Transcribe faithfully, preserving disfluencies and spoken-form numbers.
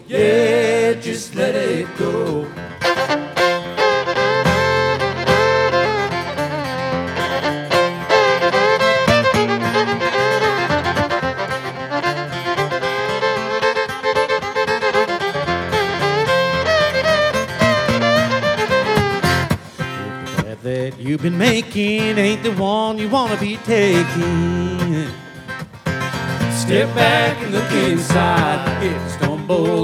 Yeah, just let it go. That you've been making ain't the one you wanna be taking. Step back and look inside. If you stumble